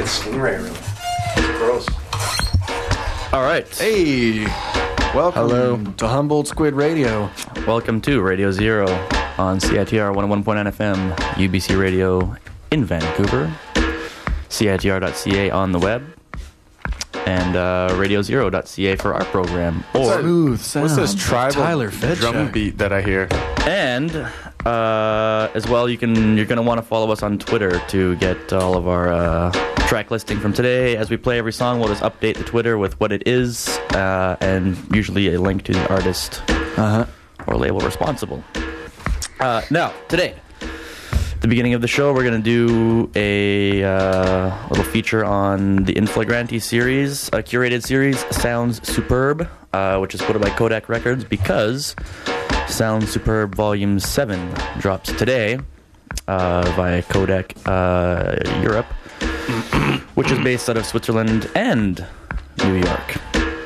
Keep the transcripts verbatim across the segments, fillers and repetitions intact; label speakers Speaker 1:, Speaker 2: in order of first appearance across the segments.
Speaker 1: stingray, really. It's gross.
Speaker 2: All right.
Speaker 3: Hey, welcome
Speaker 2: Hello.
Speaker 3: to Humboldt Squid Radio.
Speaker 2: Welcome to Radio Zero on C I T R one oh one point nine F M, U B C Radio in Vancouver, C I T R dot C A on the web, and uh, radio zero dot C A for our program. Or
Speaker 3: Smooth sound.
Speaker 4: What's this tribal
Speaker 3: Tyler
Speaker 4: drum
Speaker 3: Fetchuk.
Speaker 4: beat that I hear?
Speaker 2: and uh, as well, you can you're going to want to follow us on Twitter to get all of our uh, track listing from today. As we play every song, we'll just update the Twitter with what it is, uh, and usually a link to the artist
Speaker 3: Uh-huh.
Speaker 2: or label responsible. Uh, now, today, at the beginning of the show, we're going to do a uh, little feature on the Inflagranti series, a curated series, Sounds Superb, uh, which is put out by Kodak Records, because Sounds Superb Volume seven drops today uh, via Kodak uh, Europe, which is based out of Switzerland and New York.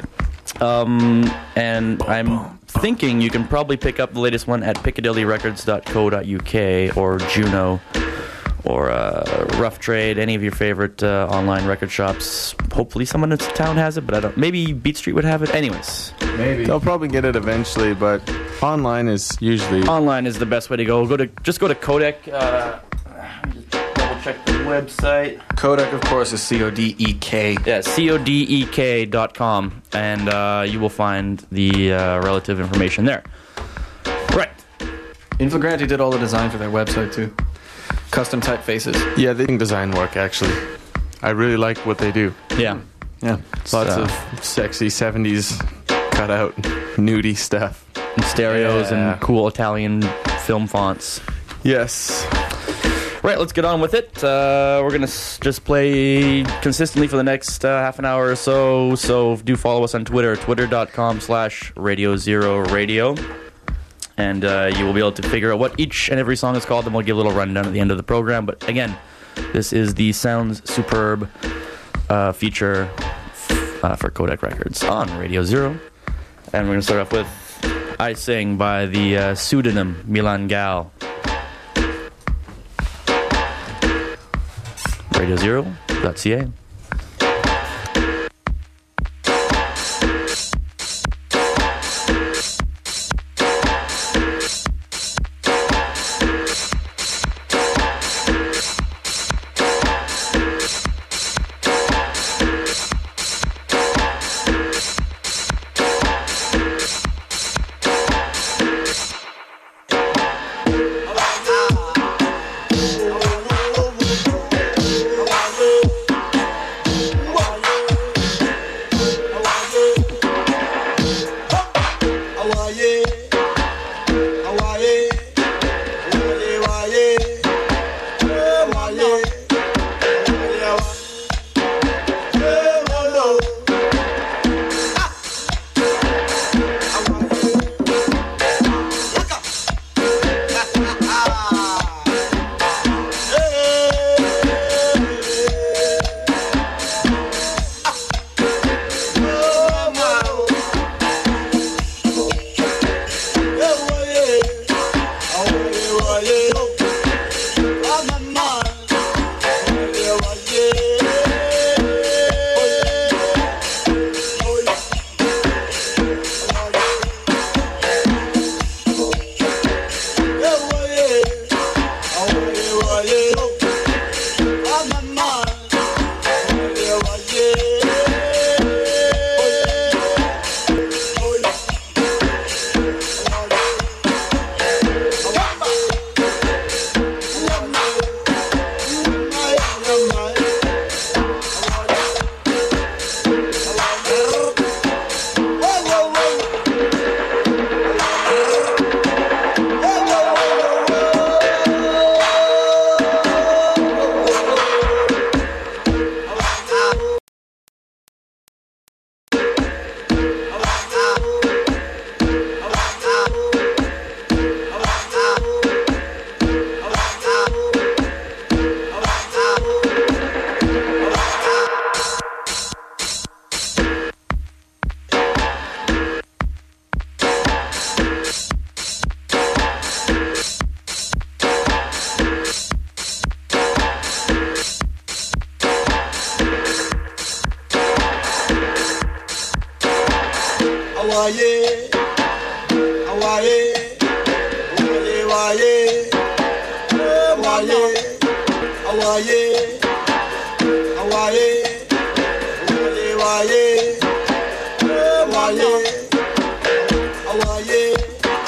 Speaker 2: Um, and I'm thinking you can probably pick up the latest one at piccadilly records dot co dot U K or Juno or uh, Rough Trade, any of your favorite uh, online record shops. Hopefully someone in town has it, but I don't. Maybe Beat Street would have it. Anyways,
Speaker 3: Maybe.
Speaker 4: They'll probably get it eventually, but online is usually...
Speaker 2: online is the best way to go. Go to just go to Kodak. Uh, let me just double check the website.
Speaker 3: Kodak, of course, is C O D E K.
Speaker 2: Yeah, C O D E K dot com, and uh, you will find the uh, relative information there. Right.
Speaker 3: Inflagranti did all the design for their website, too. Custom typefaces.
Speaker 4: Yeah, they think design work, actually. I really like what they do.
Speaker 2: Yeah.
Speaker 3: Yeah.
Speaker 4: Lots
Speaker 2: uh,
Speaker 4: of sexy seventies cut-out nudie stuff.
Speaker 2: And stereos
Speaker 4: Yeah.
Speaker 2: and cool Italian film fonts.
Speaker 4: Yes.
Speaker 2: Right, let's get on with it. Uh, we're going to s- just play consistently for the next uh, half an hour or so. So do follow us on Twitter, twitter.com slash radio zero radio. And uh, you will be able to figure out what each and every song is called, and we'll give a little rundown at the end of the program. But again, this is the Sounds Superb uh, feature uh, for Kodak Records on Radio Zero. And we're going to start off with I Sing by the uh, pseudonym Milan Gal. radio zero dot C A.
Speaker 5: Hawaii, Hawaii, Hawaii, Hawaii, Hawaii, Hawaii, Hawaii, Hawaii, Hawaii.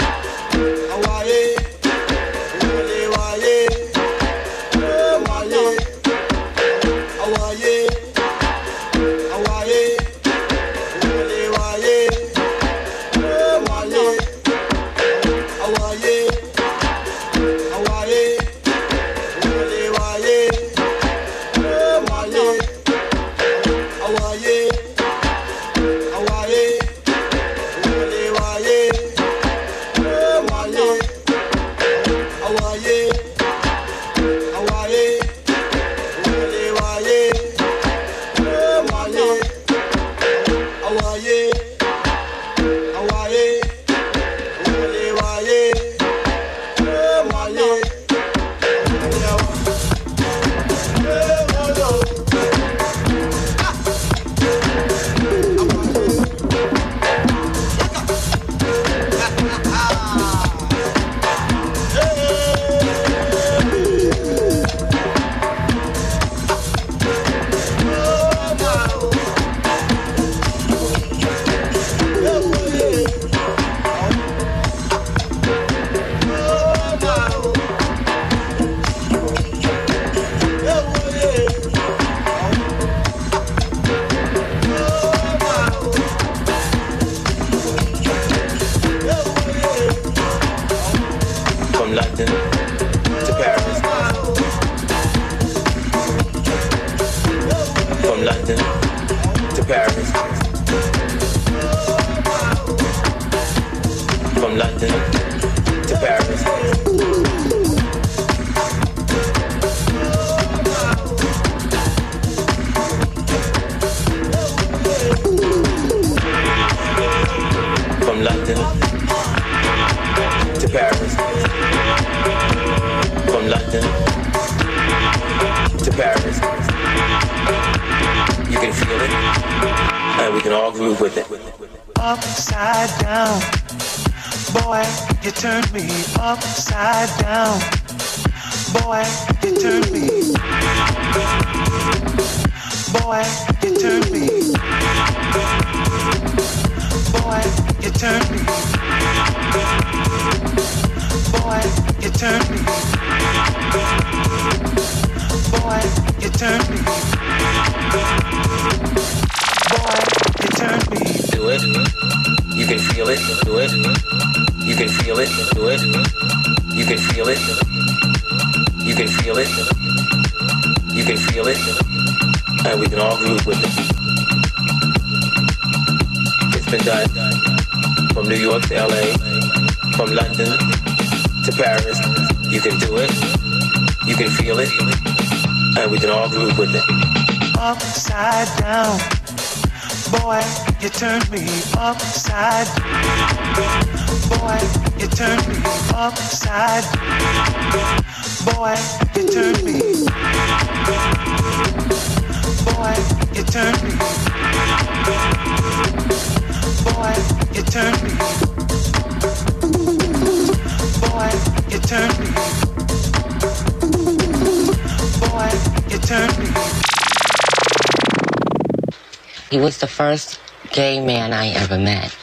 Speaker 6: He was the first gay man I ever met.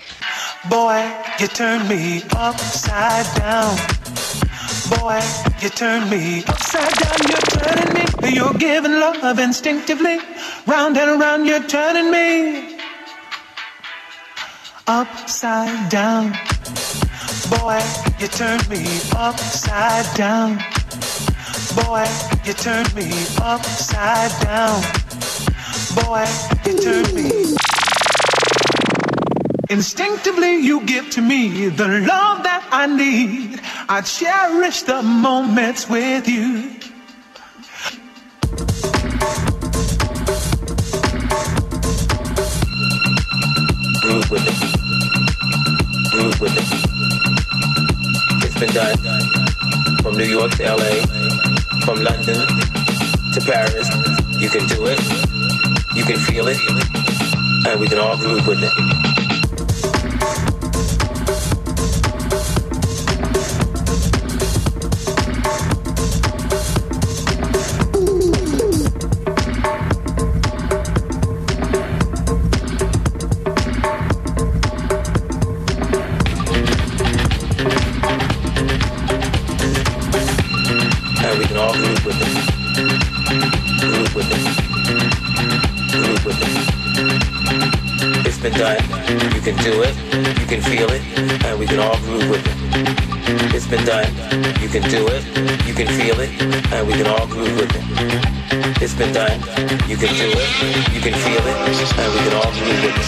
Speaker 5: Boy, you turn me upside down. Boy, you turn me upside down. You're turning me. You're giving love instinctively. Round and around, you're turning me upside down. Boy, you turn me upside down. Boy, you turn me upside down. Boy, you turn me. Instinctively you give to me the love that I need. I cherish the moments with you.
Speaker 7: Groove with it. Groove with it. It's been done. From New York to L A, from London to Paris. You can do it. You can feel it. And we can all groove with it. been done. You can do it, you can feel it, and we can all groove with it. It's been done. You can do it, you can feel it, and we can all groove with it. It's been done. You can do it, you can feel it, and we can all groove with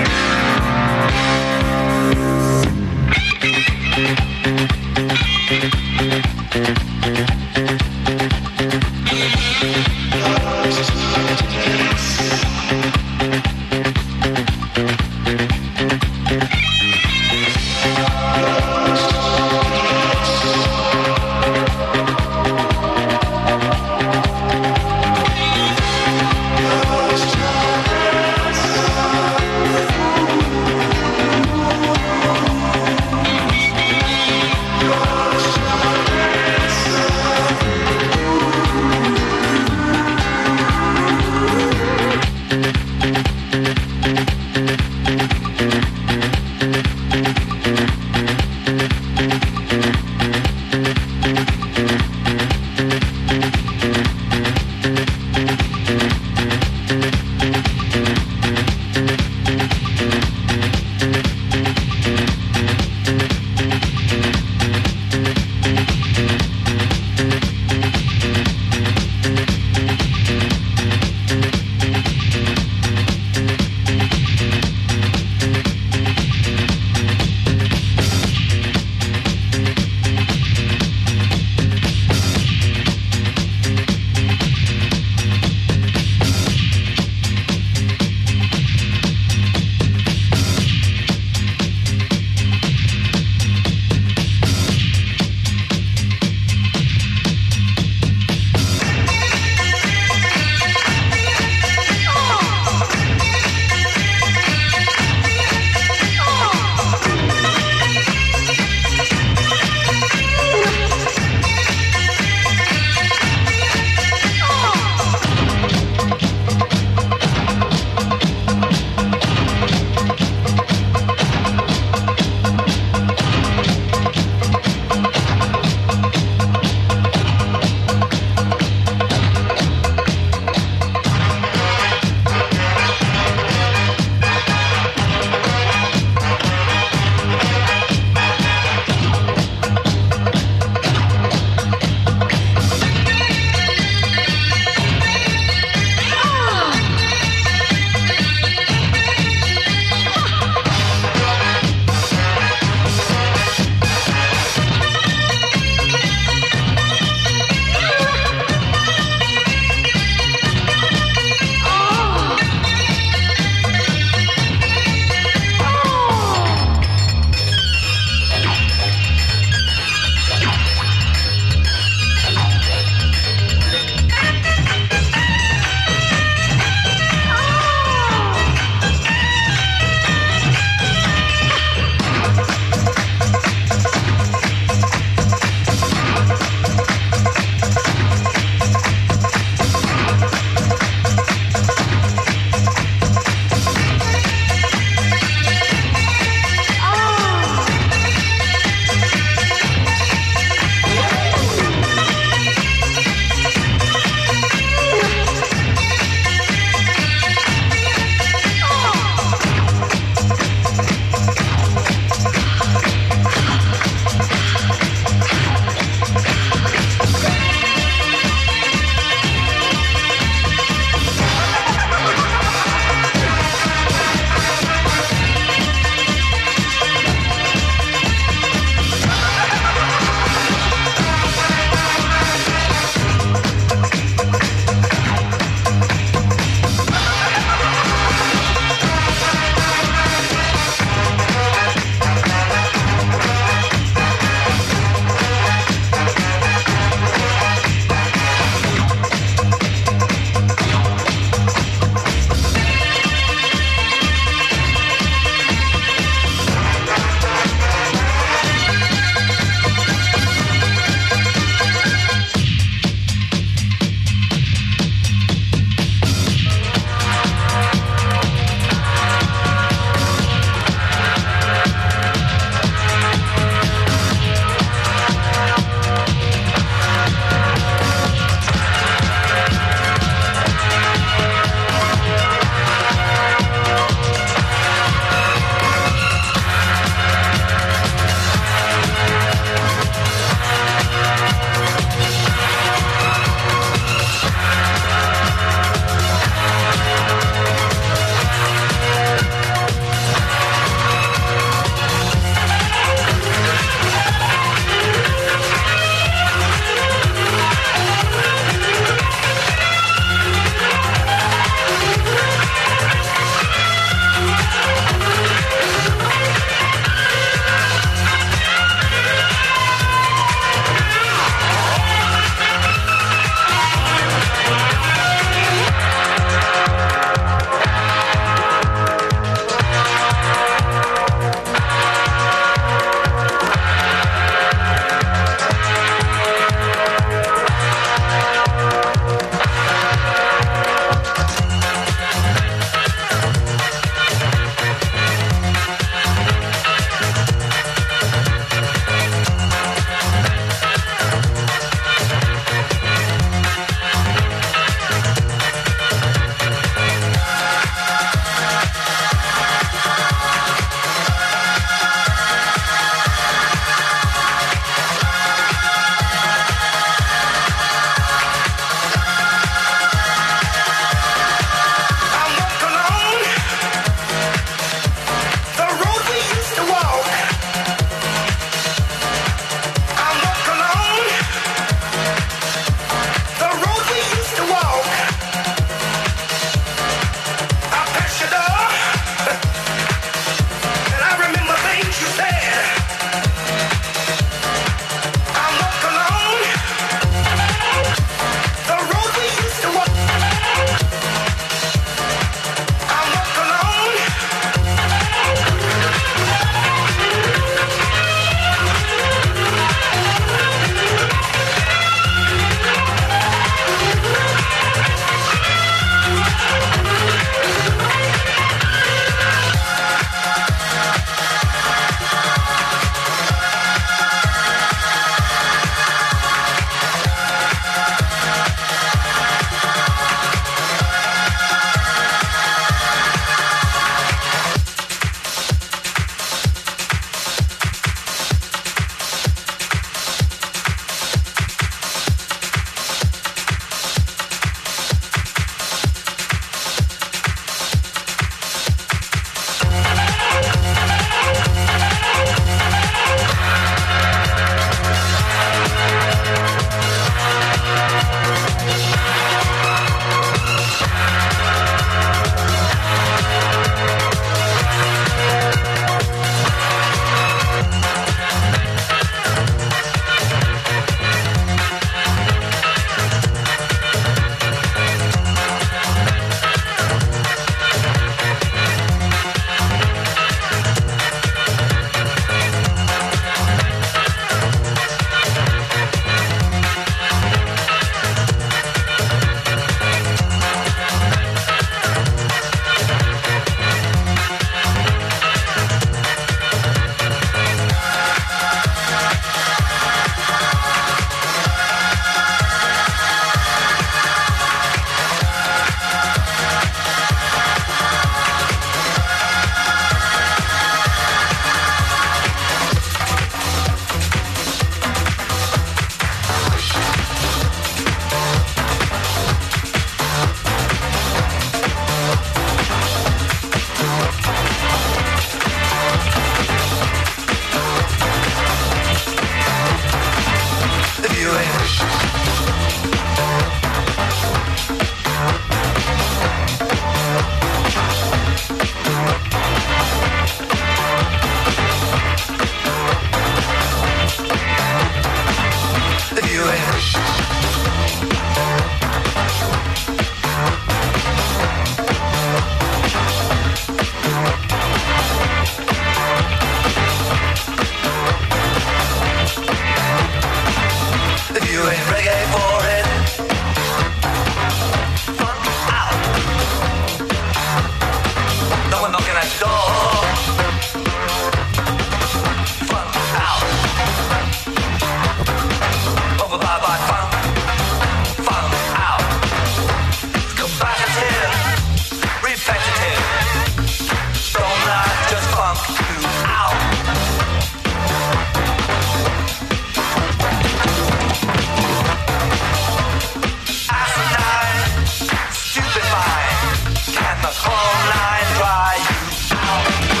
Speaker 5: a chrome line by you.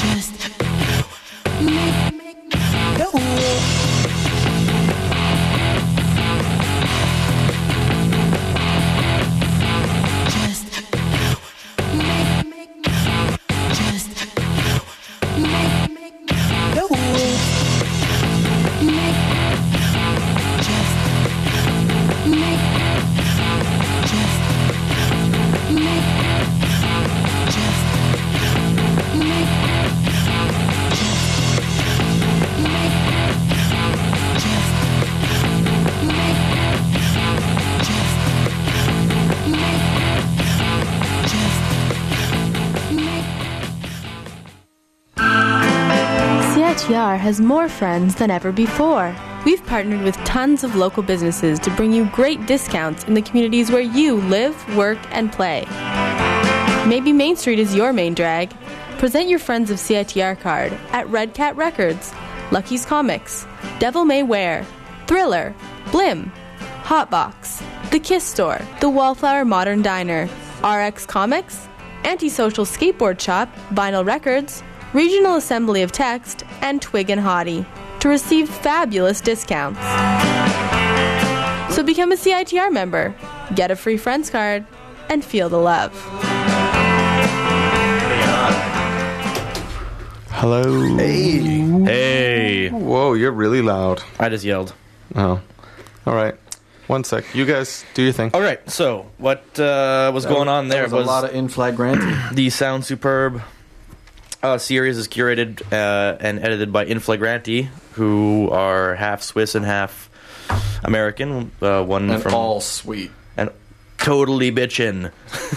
Speaker 8: C I T R has more friends than ever before. We've partnered with tons of local businesses to bring you great discounts in the communities where you live, work, and play. Maybe Main Street is your main drag. Present your Friends of C I T R card at Red Cat Records, Lucky's Comics, Devil May Wear, Thriller, Blim, Hotbox, The Kiss Store, The Wallflower Modern Diner, R X Comics, Antisocial Skateboard Shop, Vinyl Records, Regional Assembly of Text, and Twig and Hottie to receive fabulous discounts. So become a C I T R member, get a free Friends card, and feel the love.
Speaker 4: Hello.
Speaker 1: Hey.
Speaker 2: Hey.
Speaker 4: Whoa, you're really loud.
Speaker 2: I just yelled.
Speaker 4: Oh. All right. One sec. You guys do your thing.
Speaker 2: All right, so what uh, was going on there
Speaker 3: There was a lot of inflagranti.
Speaker 2: the Sound Superb uh, series is curated uh, and edited by Inflagranti, who are half Swiss and half American. Uh, one
Speaker 3: And
Speaker 2: from
Speaker 3: all sweet.
Speaker 2: and totally bitchin'.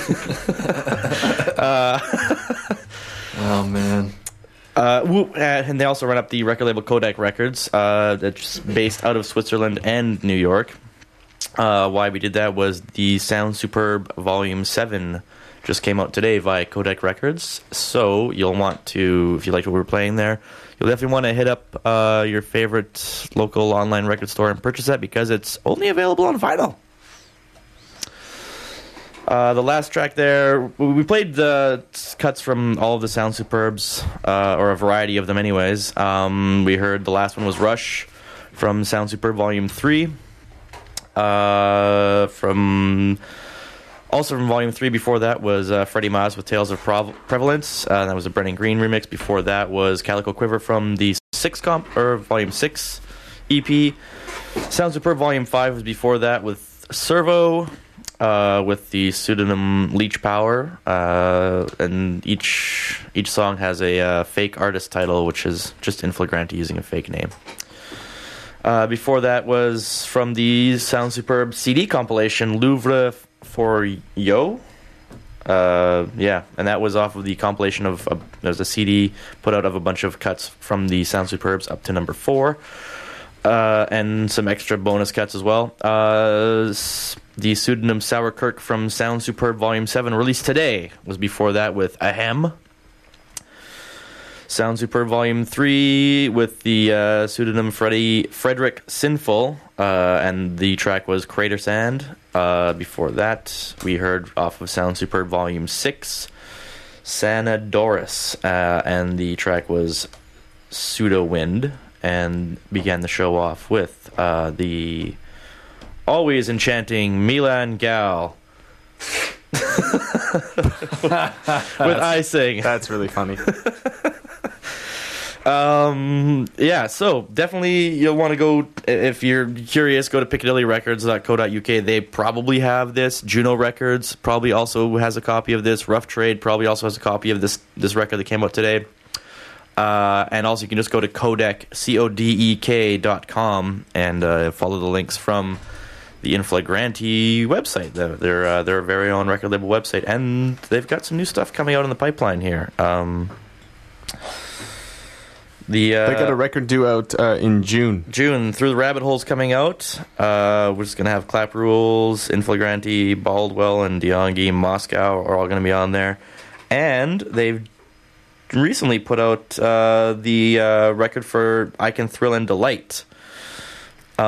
Speaker 3: Oh, man.
Speaker 2: Uh, woo- uh, and they also run up the record label Kodak Records, uh, that's based out of Switzerland and New York. Uh, why we did that was the Sound Superb Volume seven just came out today via Kodak Records. So you'll want to, if you liked what we were playing there, you'll definitely want to hit up uh, your favorite local online record store and purchase that because it's only available on vinyl. Uh, the last track there, we played the cuts from all of the Sound Superbs, uh, or a variety of them anyways. Um, we heard the last one was Rush from Sound Superb Volume three. Uh, from also from Volume three before that was uh, Freddie Maz with Tales of Prov- Prevalence. Uh, that was a Brennan Green remix. Before that was Calico Quiver from the six comp or Volume six E P. Sound Superb Volume five was before that with Servo. Uh, with the pseudonym Leech Power, uh, and each each song has a uh, fake artist title, which is just Inflagranti using a fake name. Uh, before that was from the Sound Superb C D compilation Louvre for Yo. Uh, yeah, and that was off of the compilation of uh, there's a C D put out of a bunch of cuts from the Sound Superbs up to number four, uh, and some extra bonus cuts as well. Uh, The pseudonym Sour Kirk from Sound Superb Volume seven, released today, was before that with Ahem. Sound Superb Volume three with the uh, pseudonym Freddie Frederick Sinful, uh, and the track was Crater Sand. Uh, before that, we heard off of Sound Superb Volume six, Sanadoris, uh, and the track was Pseudo Wind, and began the show off with uh, the always enchanting Milan Gal with I Sing.
Speaker 4: That's really funny.
Speaker 2: Um, yeah, so definitely you'll want to go, if you're curious, go to piccadilly records dot co dot U K. They probably have this. Juno Records probably also has a copy of this. Rough Trade probably also has a copy of this this record that came out today. Uh, and also you can just go to Kodak, C O D E K dot com, and uh, follow the links from the Inflagranti website. They're they're, uh, their very own record label website, and they've got some new stuff coming out in the pipeline here. Um, the uh,
Speaker 4: They got a record due out uh, in June.
Speaker 2: June, Through the Rabbit Hole's coming out. Uh, we're just gonna have Clap Rules, Inflagranti, Baldwell, and Diongi, Moscow are all gonna be on there, and they've recently put out uh, the uh, record for I Can Thrill and Delight.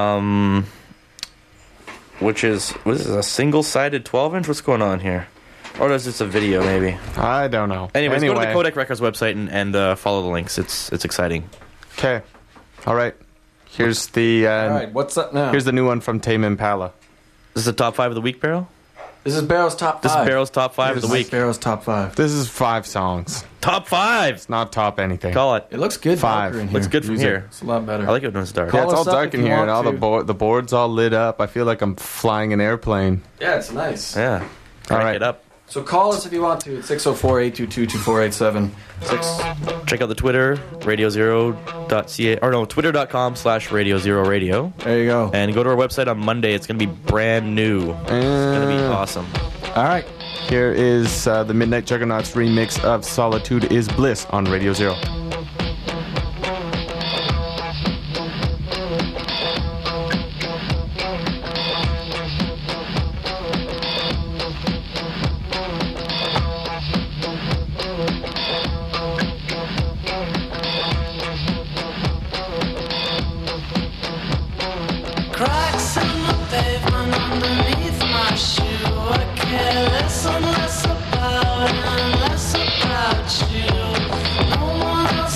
Speaker 2: Um. Which is, what is this, a single-sided twelve inch? What's going on here? Or is this a video, maybe?
Speaker 4: I don't know.
Speaker 2: Anyways,
Speaker 4: anyway.
Speaker 2: go to the Codec Records website and, and uh, follow the links. It's it's exciting.
Speaker 4: Okay. All right. Here's the. Uh,
Speaker 3: All right, what's up now?
Speaker 4: Here's the new one from Tame Impala.
Speaker 2: This is the top five of the week, Barrel?
Speaker 3: This is Barrow's top
Speaker 2: This
Speaker 3: five.
Speaker 2: is Barrel's top five
Speaker 3: This
Speaker 2: of the
Speaker 3: is
Speaker 2: week.
Speaker 3: Barrow's top five.
Speaker 4: This is five songs.
Speaker 2: Top five!
Speaker 4: It's not top anything.
Speaker 2: Call it.
Speaker 3: It looks good.
Speaker 4: Five.
Speaker 3: darker in
Speaker 2: Looks
Speaker 3: here.
Speaker 2: good from
Speaker 4: Use it.
Speaker 2: here.
Speaker 3: It's a lot better.
Speaker 2: I like it when it's dark.
Speaker 4: Yeah,
Speaker 3: Call
Speaker 4: it's all
Speaker 3: us up
Speaker 4: dark
Speaker 3: if
Speaker 4: in
Speaker 3: you
Speaker 4: here, and
Speaker 3: want
Speaker 4: all the
Speaker 3: to.
Speaker 4: board, the board's all lit up. I feel like I'm flying an airplane.
Speaker 3: Yeah, it's nice.
Speaker 2: Yeah.
Speaker 4: All
Speaker 2: Crank
Speaker 4: right.
Speaker 2: it up.
Speaker 3: So call us if you want to. It's six oh four, eight two two, two four eight seven. Six.
Speaker 2: Check out the Twitter, radio zero dot c a, or no, twitter.com slash radio zero radio.
Speaker 3: There you go.
Speaker 2: And go to our website on Monday. It's going to be brand new. It's going to be
Speaker 4: Uh,
Speaker 2: awesome.
Speaker 3: All right.
Speaker 4: Here is uh, the Midnight Juggernauts remix of Solitude is Bliss on Radio Zero.
Speaker 9: Cracks in the pavement underneath my shoe. I care less and less about and less about you. No one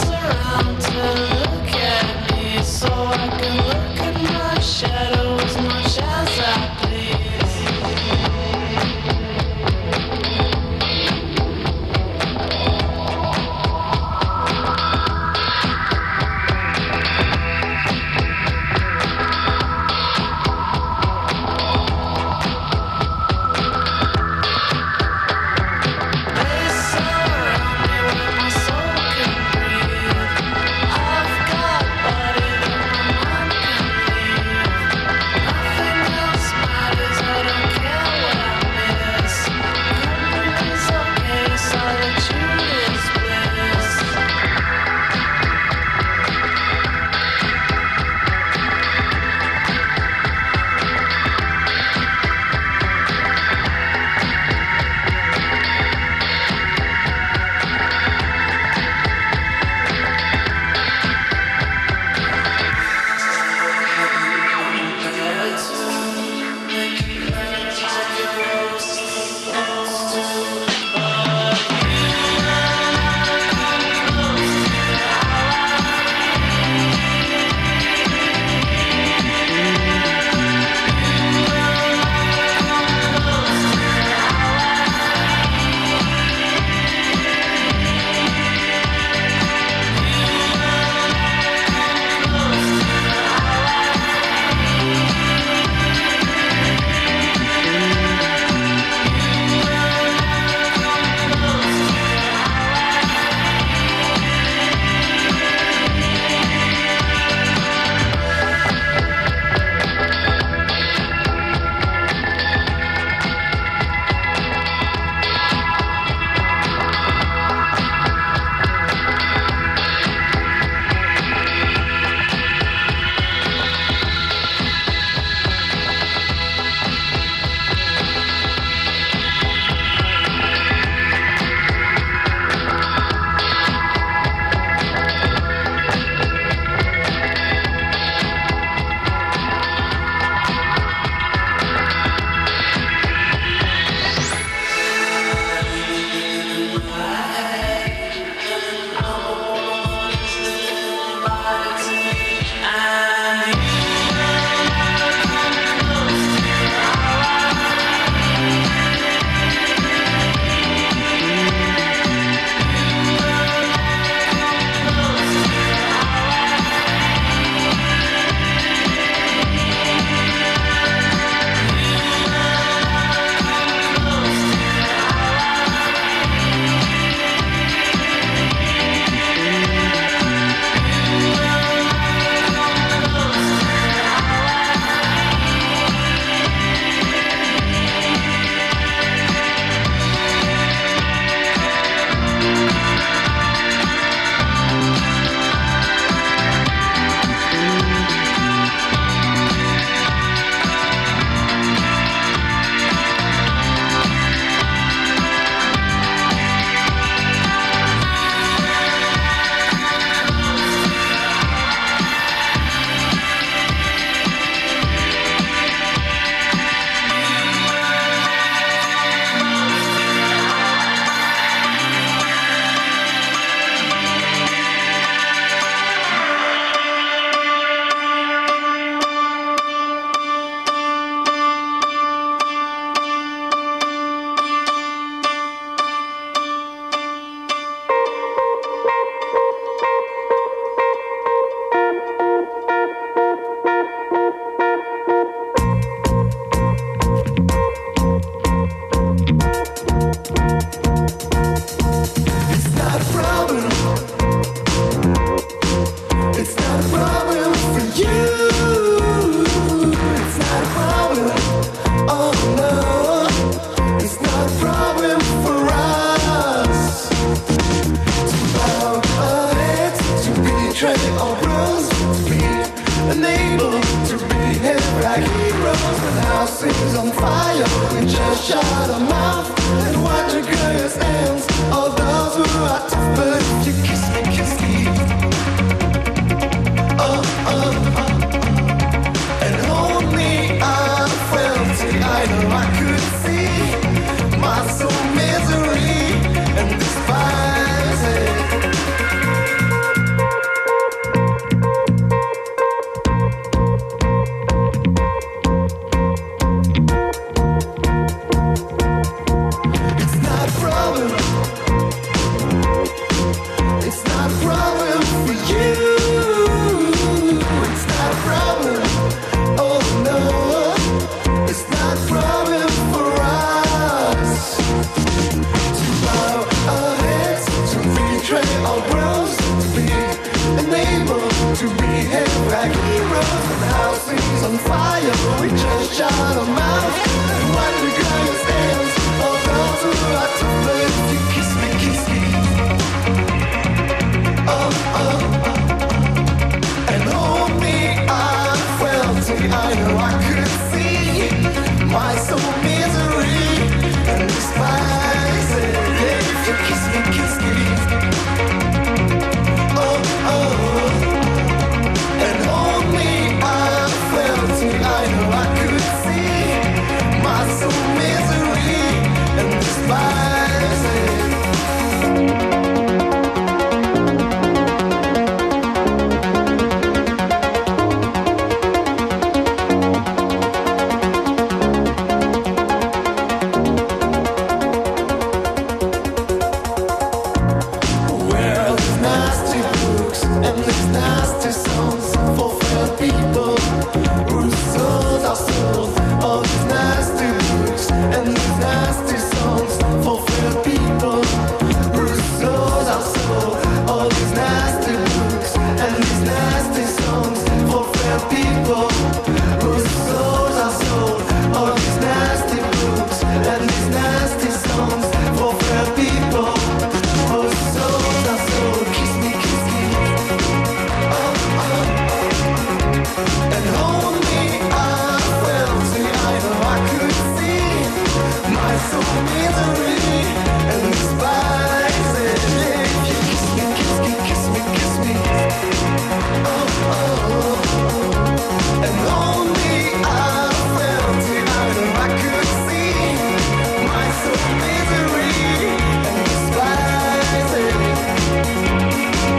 Speaker 10: betray or bruise, to be unable to behave like heroes. When the house is on fire, we just shut our mouth and watch the curious hands of those who are tough. But if you kiss me, kiss me, oh, oh, oh, and hold me, I felt it. I know I could see my soul misery and despise it. To behave like heroes when the house is on fire, we just shut our mouth and wipe the glass hands of those who are tough. But if you kiss me, kiss me, oh, oh, oh, and hold me, I felt it. I know I could see my soul misery and despise it. If you kiss me, kiss me, oh, oh, and hold me, I felt it. I know I could see my soul misery and despise it. Well, these nasty books and these nasty songs fulfill people whose souls are sold. All these nasty books and these nasty songs fulfill people whose souls are sold. All these nasty books and these nasty songs fulfill people whose souls are sold. All these nasty books and these nasty songs fulfill people whose souls are sold. Kiss me, kiss me, oh, oh, and hold me, I felt it. I know I could see my soul misery and despise it. If you kiss me, kiss me, kiss me, kiss me, oh, oh, and hold me, I felt it. I know I could see my soul misery and despise it.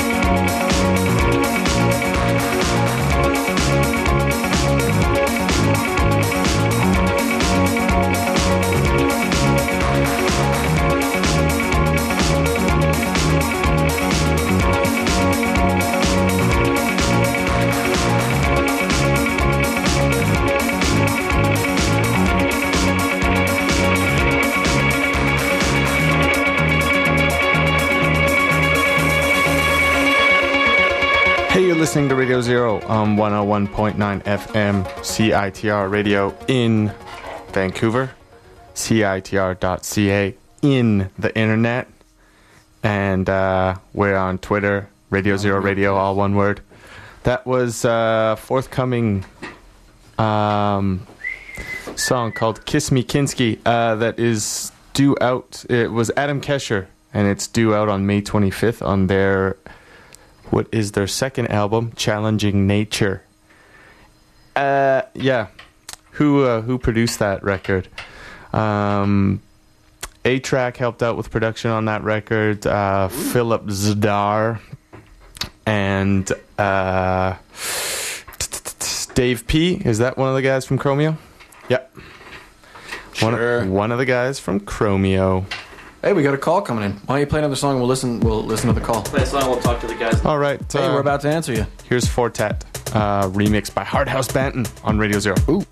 Speaker 4: Hey, you're listening to Radio Zero on one oh one point nine F M C I T R radio in Vancouver, C I T R dot C A in the internet, and uh, we're on Twitter, Radio Zero Radio, all one word. That was a forthcoming um, song called Kiss Me Kinski uh, that is due out. It was Adam Kesher, and it's due out on May twenty-fifth on their... what is their second album, Challenging Nature. Uh, yeah. Who uh, who produced that record? Um, A-Track helped out with production on that record. Uh, Philip Zdar. And uh, Dave P. Is that one of the guys from Chromeo? Yep. One
Speaker 3: Sure.
Speaker 4: of, one of the guys from Chromeo.
Speaker 3: Hey, we got a call coming in. Why don't you play another song and we'll listen we'll listen to the call.
Speaker 2: Play a song, we'll talk to the guys.
Speaker 4: All right.
Speaker 3: Hey,
Speaker 4: uh,
Speaker 3: we're about to answer you.
Speaker 4: Here's Fortet, uh, remixed by Hard House Banton on Radio Zero.
Speaker 3: Ooh.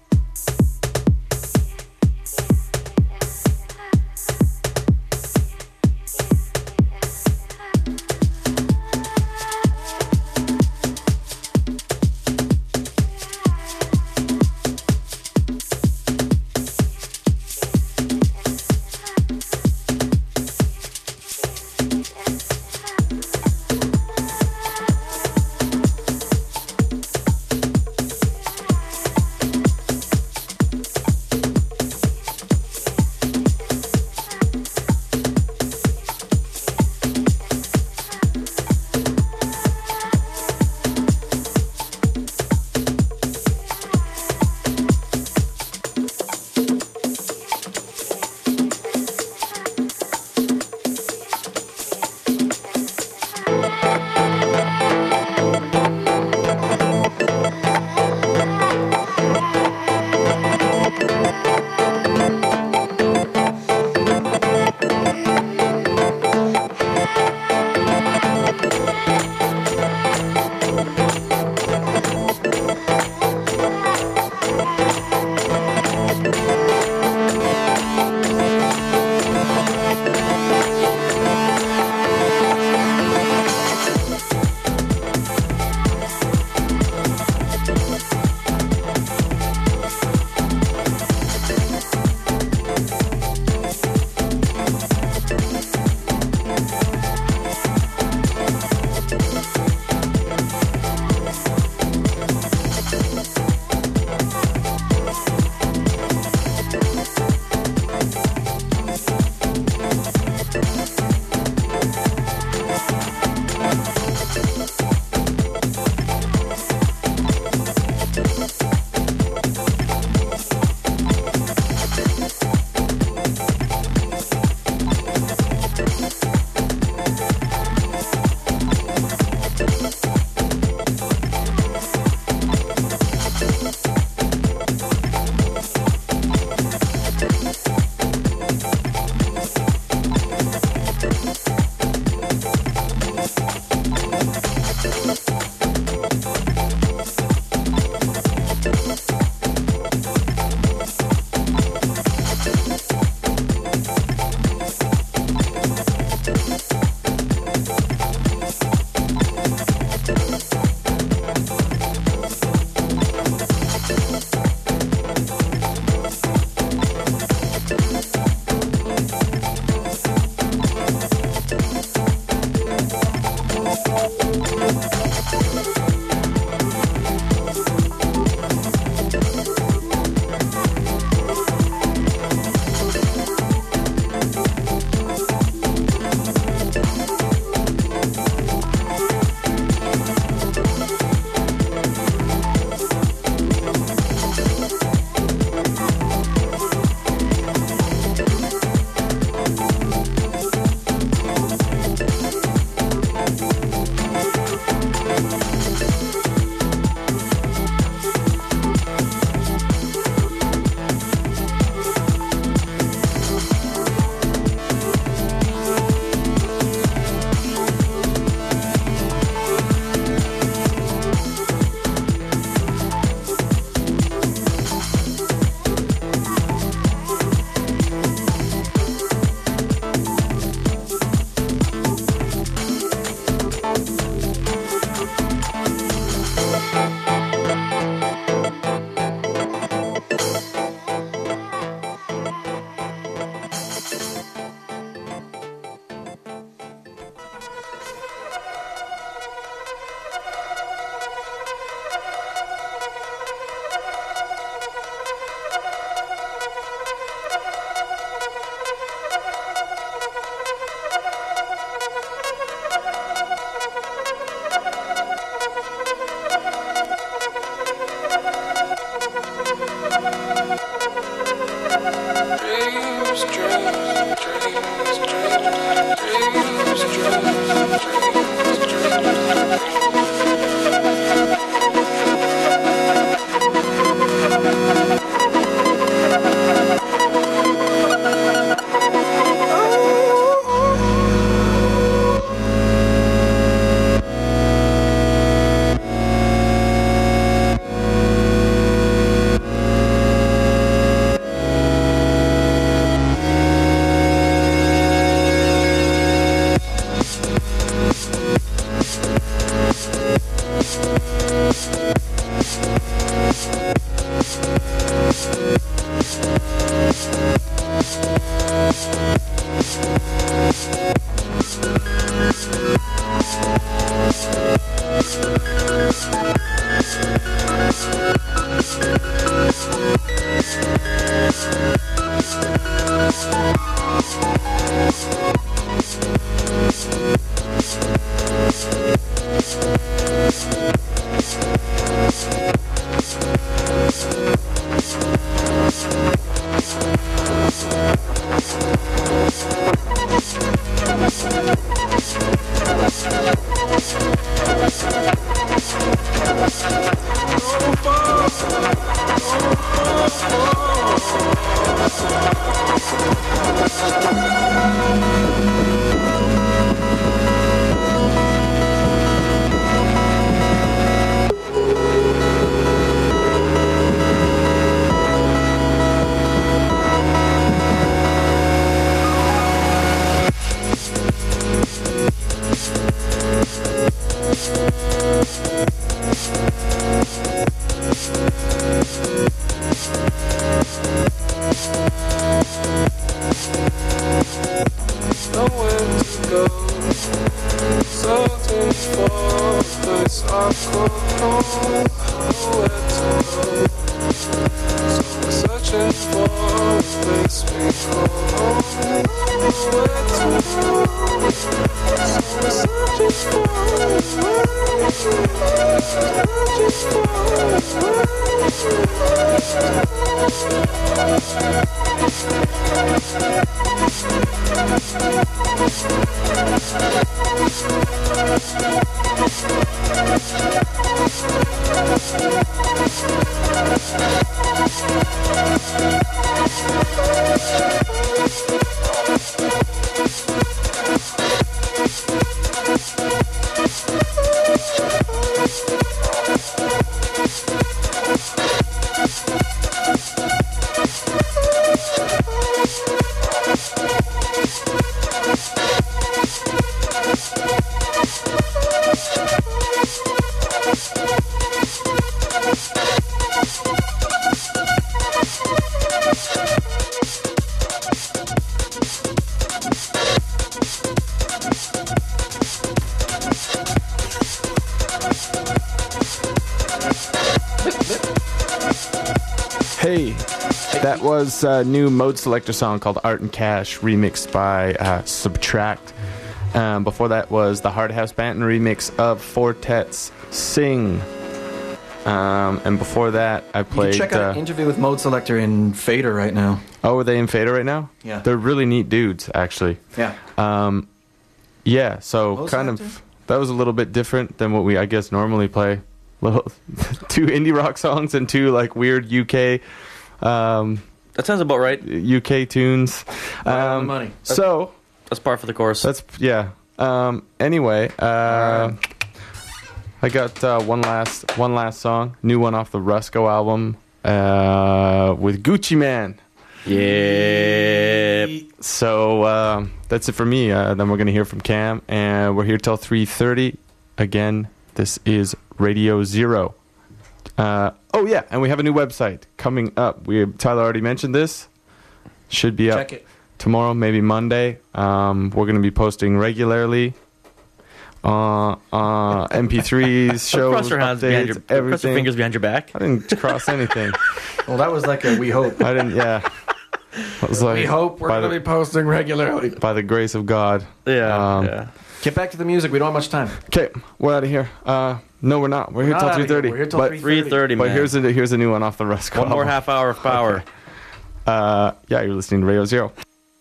Speaker 4: Hey, that was a new Mode Selector song called Art and Cash, remixed by uh, Subtract. Um, before that was the Hard House Banton remix of Fortet's Sing. Um, and before that, I
Speaker 3: You
Speaker 4: played...
Speaker 3: can check out
Speaker 4: uh,
Speaker 3: an interview with Mode Selector in Fader right now.
Speaker 4: Oh, are they in Fader right now?
Speaker 3: Yeah.
Speaker 4: They're really neat dudes, actually.
Speaker 3: Yeah.
Speaker 4: Um, yeah, so
Speaker 3: Mode
Speaker 4: kind
Speaker 3: Selector?
Speaker 4: of... That was a little bit different than what we, I guess, normally play. Little two indie rock songs and two, like, weird U K... Um,
Speaker 2: That sounds about right.
Speaker 4: U K tunes.
Speaker 3: Right on the
Speaker 4: Um,
Speaker 3: money.
Speaker 4: So...
Speaker 2: That's par for the course.
Speaker 4: That's yeah. Um, anyway, uh, I got uh, one last one last song, new one off the Rusco album uh, with Gucci Man.
Speaker 2: Yeah.
Speaker 4: So um, that's it for me. Uh, then we're gonna hear from Cam, and we're here till three thirty. Again, this is Radio Zero. Uh, oh yeah, and we have a new website coming up. We Tyler already mentioned this. Should be up.
Speaker 3: Check it.
Speaker 4: Tomorrow, maybe Monday. Um, we're going to be posting regularly. Uh, uh, M P threes, shows,
Speaker 2: cross your hands behind your,
Speaker 4: updates,
Speaker 2: cross your
Speaker 4: everything.
Speaker 2: fingers behind your back.
Speaker 4: I didn't cross anything.
Speaker 3: Well, that was like a we hope.
Speaker 4: I didn't. Yeah. It was like
Speaker 3: We hope we're
Speaker 4: by
Speaker 3: going to
Speaker 4: the,
Speaker 3: be posting regularly.
Speaker 4: by the grace of God.
Speaker 2: Yeah.
Speaker 4: Um,
Speaker 2: yeah.
Speaker 3: Get back to the music. We don't have much time.
Speaker 4: Okay, we're out of here. Uh, no, we're not. We're here
Speaker 3: not
Speaker 4: till
Speaker 3: outta
Speaker 4: three
Speaker 3: here.
Speaker 4: thirty.
Speaker 3: We're here till
Speaker 4: but,
Speaker 3: three
Speaker 2: three thirty,
Speaker 4: But
Speaker 2: man.
Speaker 4: here's a here's a new one off the Rusco.
Speaker 2: One more
Speaker 4: album.
Speaker 2: half hour of power.
Speaker 4: Okay. Uh, yeah, you're listening to Radio Zero.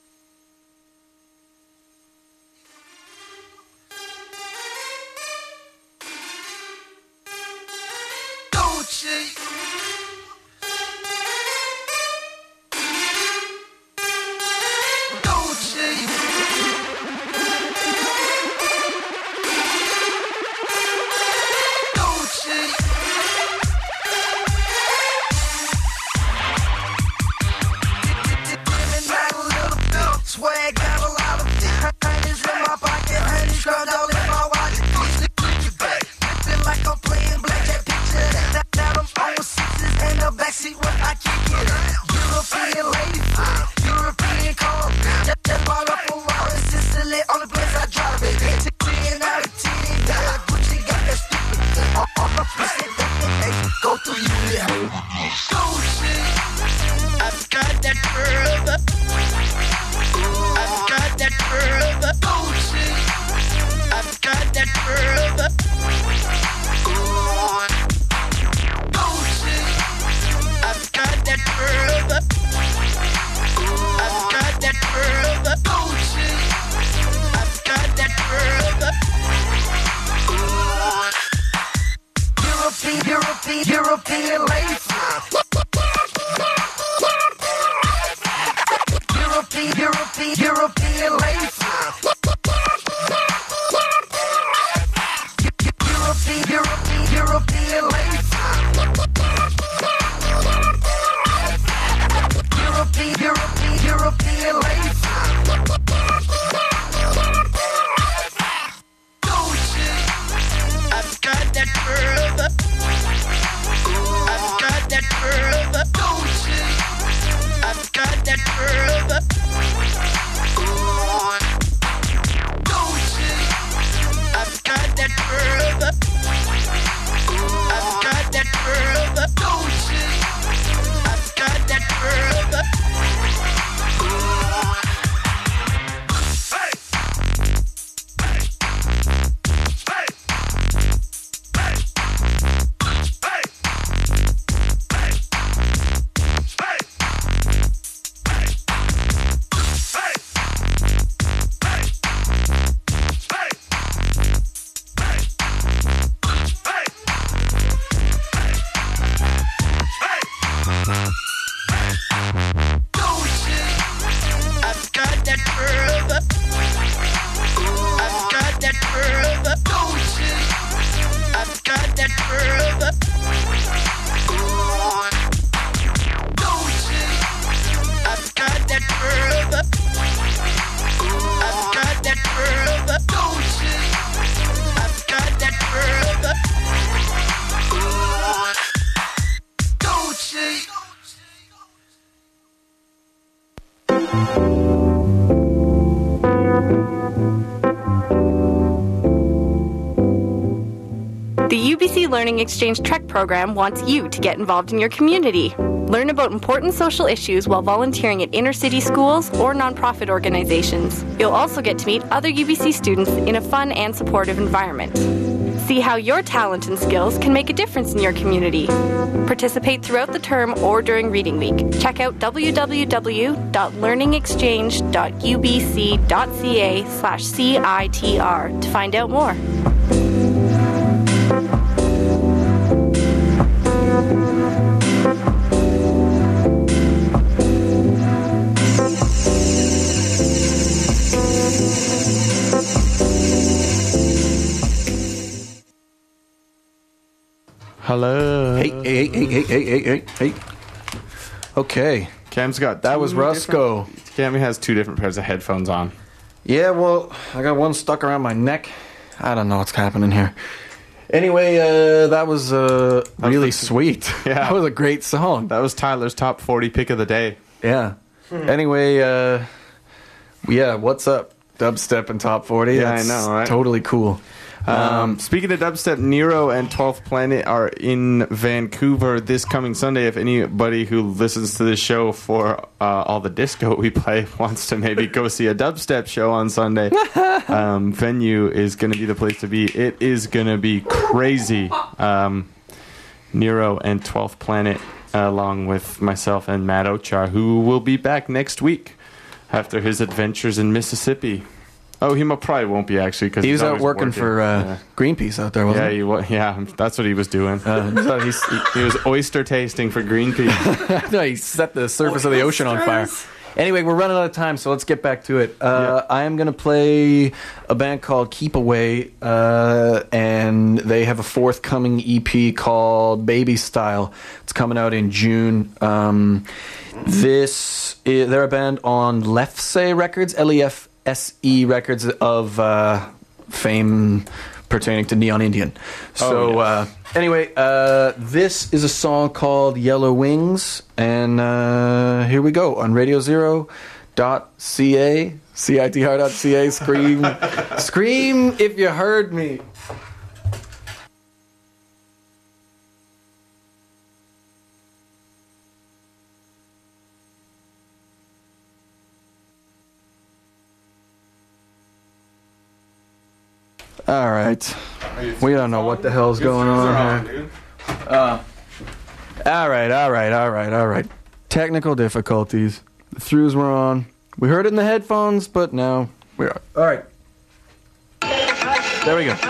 Speaker 10: Swag got a lot of honey's in my pocket, honey's scrubbed all in my watch. Looking like I'm playing blackjack, picture that. Now I'm on sixes in the backseat when I kick it. European lady, European car. Just, just bought a Ferrari, Sicily, only place I drive it. ten out of ten, got Gucci, got that stupid. All, all my pussy, hey, go through you, yeah. Gucci, I've got that further. I've got that further. Gucci. I've got that further. Gucci. I've got that further. I've got that further. Gucci. I've got that further. European, European, European lace. European, European, European lace. European, European, European lace. European, European, European lace. Gucci, I've got that further. I've got that further. Gucci, I've got that further. Gucci, I've got that further. I've got that further. Gucci, I've got that further. Hey! Hey! Hey! Hey! Hey! I've got that further. I've got that further. Gucci, I've got that further. Gucci, I've got that further. I've got that further. Gucci, I've got that further. Gucci.
Speaker 11: The U B C Learning Exchange Trek program wants you to get involved in your community. Learn about important social issues while volunteering at inner-city schools or nonprofit organizations. You'll also get to meet other U B C students in a fun and supportive environment. See how your talent and skills can make a difference in your community. Participate throughout the term or during Reading Week. Check out w w w dot learning exchange dot u b c dot c a slash C I T R to find out more.
Speaker 4: Hello.
Speaker 3: Hey, hey, hey, hey, hey, hey, hey, hey. Okay.
Speaker 4: Cam's got
Speaker 3: That was
Speaker 4: two
Speaker 3: Roscoe.
Speaker 4: different- Cam has two different pairs of headphones on.
Speaker 3: Yeah, well, I got one stuck around my neck. I don't know what's happening here. Anyway, uh, that was uh, really
Speaker 4: the-
Speaker 3: sweet.
Speaker 4: Yeah.
Speaker 3: That was a great song.
Speaker 4: That was Tyler's top forty pick of the day.
Speaker 3: Yeah. Anyway, uh, yeah, what's up? Dubstep and Top forty.
Speaker 4: Yeah, I
Speaker 3: That's
Speaker 4: know, right?
Speaker 3: Totally cool.
Speaker 4: Um, speaking of dubstep, Nero and twelfth Planet are in Vancouver this coming Sunday. If anybody who listens to this show for uh, all the disco we play wants to maybe go see a dubstep show on Sunday, um, venue is going to be the place to be. It is going to be crazy. Um, Nero and twelfth Planet, uh, along with myself and Matt Ochar, who will be back next week after his adventures in Mississippi. Oh, he mo- probably won't be actually because
Speaker 3: He was out working, for uh,
Speaker 4: Yeah.
Speaker 3: Greenpeace out there, wasn't
Speaker 4: Yeah,
Speaker 3: he?
Speaker 4: he wa- yeah, that's what he was doing.
Speaker 3: Uh, so he's,
Speaker 4: he was oyster tasting for Greenpeace.
Speaker 3: no, he set the surface of the ocean on fire. Anyway, we're running out of time, so let's get back to it. Uh, I am going to play a band called Keep Away, uh, and they have a forthcoming E P called Baby Style. It's coming out in June. Um, this is, they're a band on Lefse Records, L E F S E Records of uh, fame pertaining to Neon Indian. So
Speaker 4: Oh, yes.
Speaker 3: uh, anyway, uh, this is a song called Yellow Wings, and uh, here we go on radio zero dot c a, C I T R dot c a. Scream, scream if you heard me. All right. We don't know what the hell's going on here. Uh, all right, all right, all right, all right. Technical difficulties. The throughs were on. We heard it in the headphones, but now we're all right. There we go.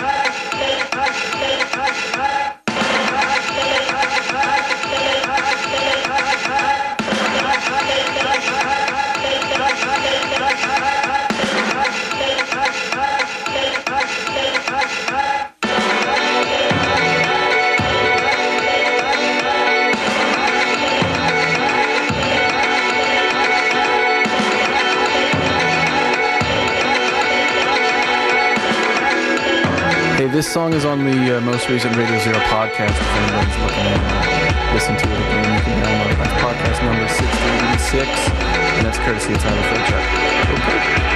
Speaker 3: Hey, this song is on the uh, most recent Radio Zero podcast. If anybody's looking at uh, listen to it again, you can download it. That's podcast number six eighty-six, and that's courtesy of Tyler Fairchild. Okay.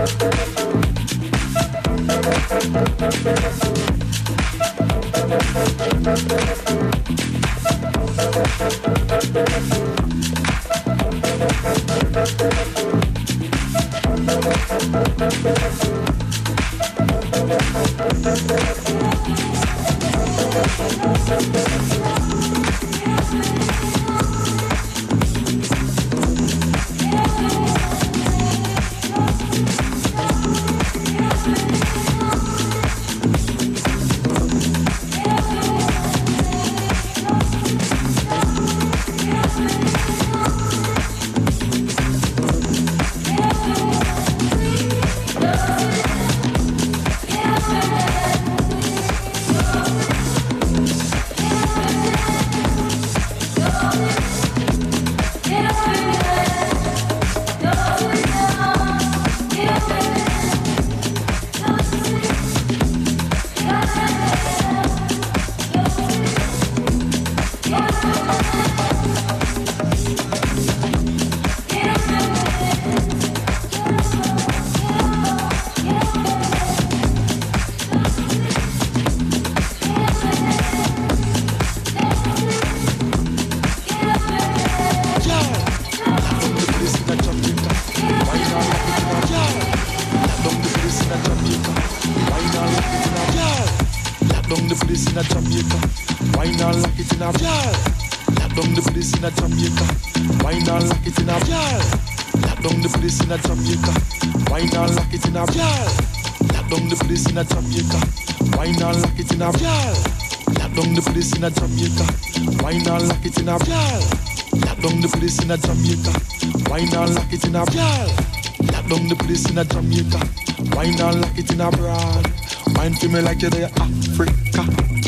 Speaker 10: down the place in a Jamaica. Why not lock it in a girl? Lock down the place in a Jamaica. Why not lock it in a girl? Lock down the place in a Jamaica. Why not lock it in a girl? Lock down the place in a Jamaica. Why not lock it in a girl? Lock down the place in a Jamaica. Why not lock it in a girl? Lock down the place in a Jamaica. Why not lock it in a girl? Lock down the place in a Jamaica. Why not lock it in a broad? Mind to me like you're there, Africa.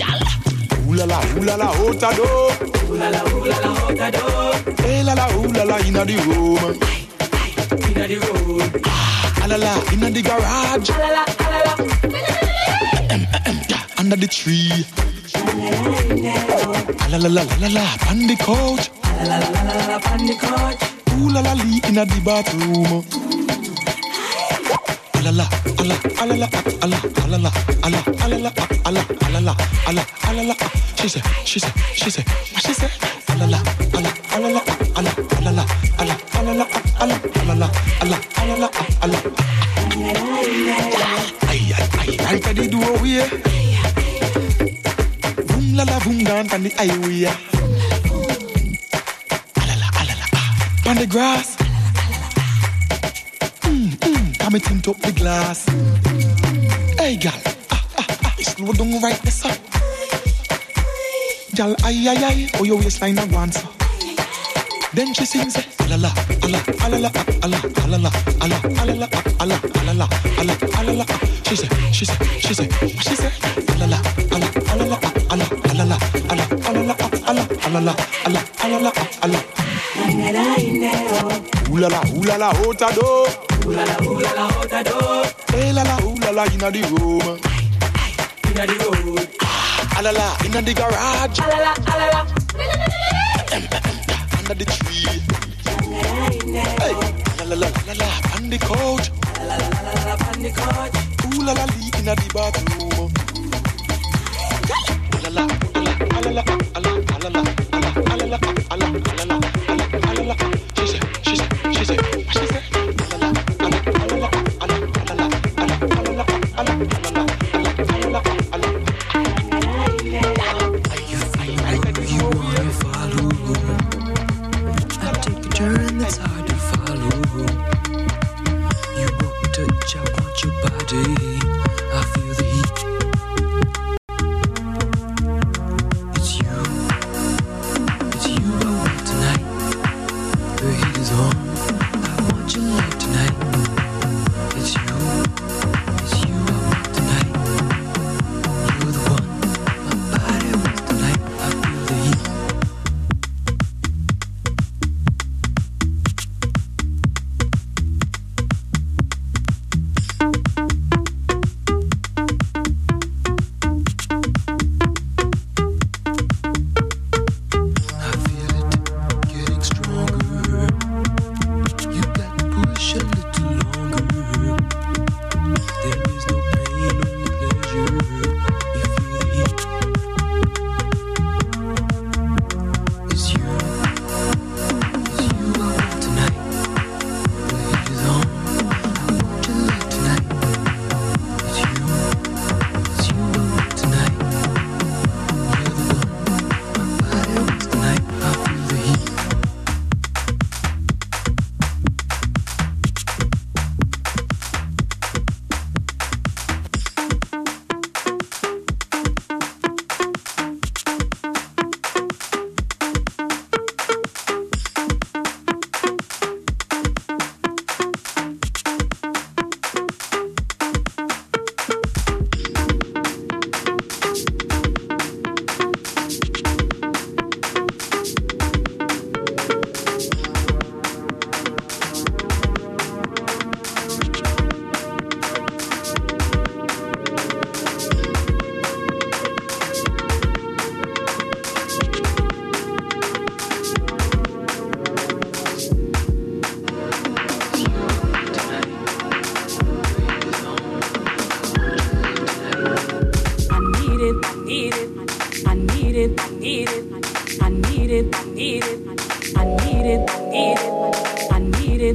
Speaker 10: Ooh la la, ooh la la, hotado. Ooh la la, ooh la la, hotado. Hey la la, ooh la la, inna the room. Inna the room. Ah la la, inna the garage. Ah la la, ah la la. Em em ya, under the tree. Ah la la la la la la, on the couch. Ah la la la la la, on the couch. Ooh la la, lee inna the bathroom. Alala, ala, alala, ala, alala, ala, alala, ala, alala, ala, alala. She said, she said, she said, what she said? Alala, ala, alala, ala, alala, ala, alala, ala, alala, ala, alala, ala. Ay, ay, ay, right at the doorway. Boom, la la, boom, down on the highway. Alala, alala, on the grass. Come and tint up the glass. Hey, gal, ah, ah, ah, slow down right there, sir. Gal, ay, ay, ay, oh, your waistline a one, sir. Then she sings, alala, ala, alala, ala, alala, ala, alala, ala, alala, ala, alala. She said, she said, she said, what she said? Alala, ala, alala, ala, alala, ala, alala, ala, alala, ala, alala, ala. Ooh la la, ooh la la, hotado. Ooh la la, ooh la la, hotado. Hey la la, ooh la la, inna the room. Inna the room. Ah la la, inna the garage. Ah la la, ah la la. Under the tree. Hey, la la la la la, on the couch. La la la la la, on the couch. Ooh la la, lee inna the bathroom. La la, la la, la la, la la, la la, la la, la la, la la. She said, she said, she said, what she said?
Speaker 12: It's you.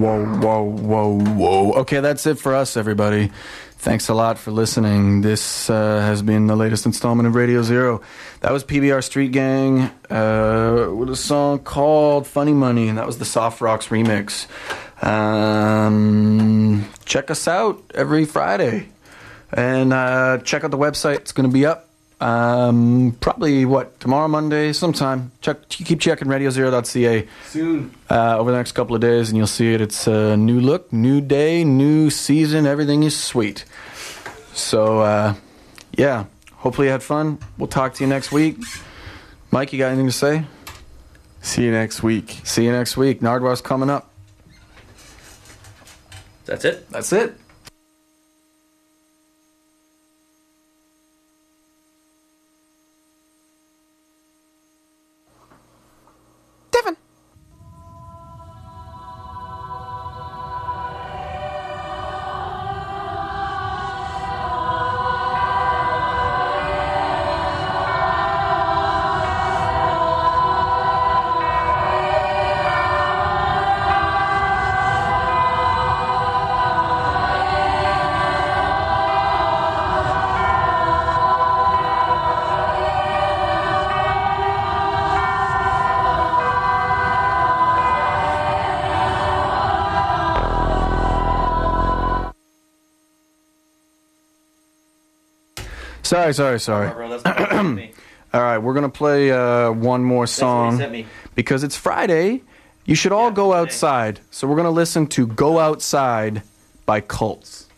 Speaker 3: Whoa, whoa, whoa, whoa. Okay, that's it for us, everybody. Thanks a lot for listening. This uh, has been the latest installment of Radio Zero. That was P B R Street Gang uh, with a song called Funny Money, and that was the Soft Rocks remix. Um, check us out every Friday. And uh, check out the website. It's going to be up. Um, probably, what, tomorrow, Monday, sometime. Check, keep checking radio zero dot c a.
Speaker 4: Soon.
Speaker 3: Uh, over the next couple of days, and you'll see it. It's a new look, new day, new season. Everything is sweet. So, uh, yeah. Hopefully you had fun. We'll talk to you next week. Mike, you got anything to say?
Speaker 4: See you next week.
Speaker 3: See you next week. Nardwuar's coming up.
Speaker 2: That's it?
Speaker 3: That's it.
Speaker 10: Devin.
Speaker 3: Sorry, sorry, sorry. All right, we're going to play uh, one more song
Speaker 2: sent me.
Speaker 3: because it's Friday. You should all go outside. So we're going to listen to Go Outside by Cults.